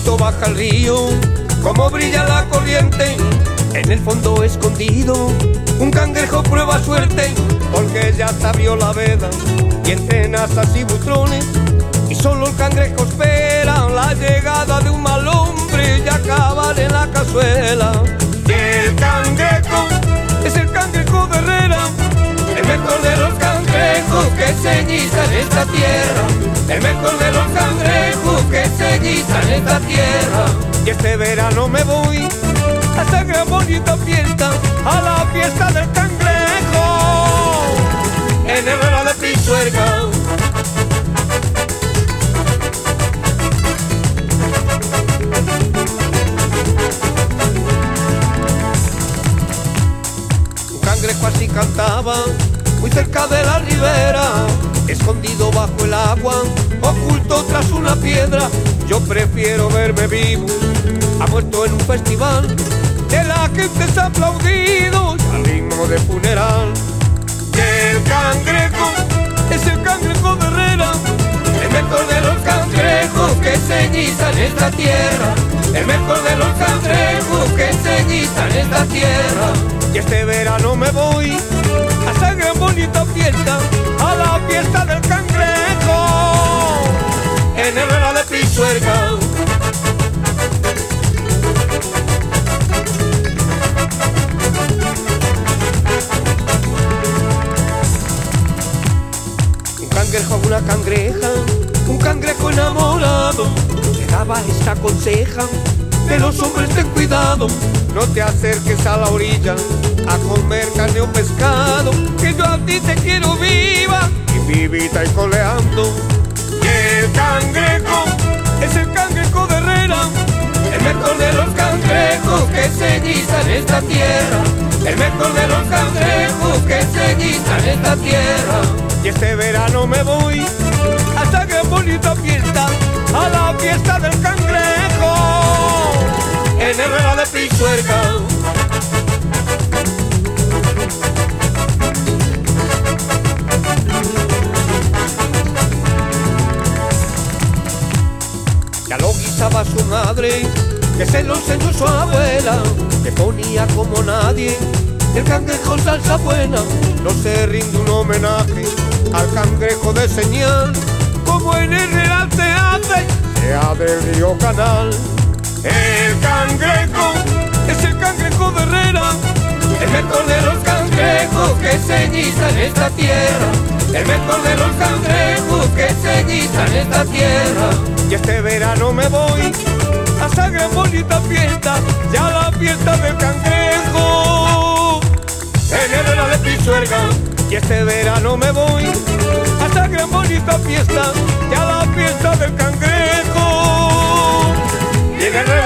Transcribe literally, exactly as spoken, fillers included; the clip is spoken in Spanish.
oculto baja el río, como brilla la corriente, en el fondo escondido, un cangrejo prueba suerte, porque ya sabió la veda, y entre nazas y butrones, y solo el cangrejo espera la llegada de un mal hombre y acabar en la cazuela. Y el cangrejo es el cangrejo de Herrera, el mejor de los cangrejos que se guisan en esta tierra, el mejor de los cangrejos que se guisan en esta tierra. Y este verano me voy a esta gran bonita fiesta, a la fiesta del cangrejo, en Herrera de Pisuerga. Un cangrejo así cantaba, muy cerca de la ribera, escondido bajo el agua, oculto tras una piedra. Yo prefiero verme vivo a muerto en un festival, de la gente se ha aplaudido al ritmo de funeral. Que el cangrejo es el cangrejo de Herrera, el mejor de los cangrejos que se guisan en esta tierra, el mejor de los cangrejos que se guisan en esta tierra. Y este verano me voy a esa gran bonita fiesta, a la fiesta del cangrejo, en Herrera de Pisuerga. Un cangrejo a una cangreja, un cangrejo enamorado, le daba esta conseja: de los hombres ten cuidado, no te acerques a la orilla a comer carne o pescado, que yo a ti te quiero viva y vivita y coleando. Y el cangrejo es el cangrejo de Herrera, el mejor de los cangrejos que se guisan en esta tierra, el mejor de los cangrejos que se guisan en esta tierra. Y este verano me voy a esta gran bonita fiesta, a la fiesta del cangrejo, en Herrera de Pisuerga. Ya lo guisaba su madre, que se lo enseñó su abuela, que ponía como nadie el cangrejo salsa buena. No se rinde un homenaje al cangrejo de señal, como en Herrera se hace, sea del río Canal. El cangrejo es el cangrejo de Herrera, el mejor de los cangrejos que se guisan en esta tierra, el mejor de los cangrejos que se guisan en esta tierra. Y este verano me voy a esa gran bonita fiesta, ya la fiesta del cangrejo, en Herrera de Pisuerga. Y este verano me voy a esa gran bonita fiesta, ya la fiesta del cangrejo, y en Herrera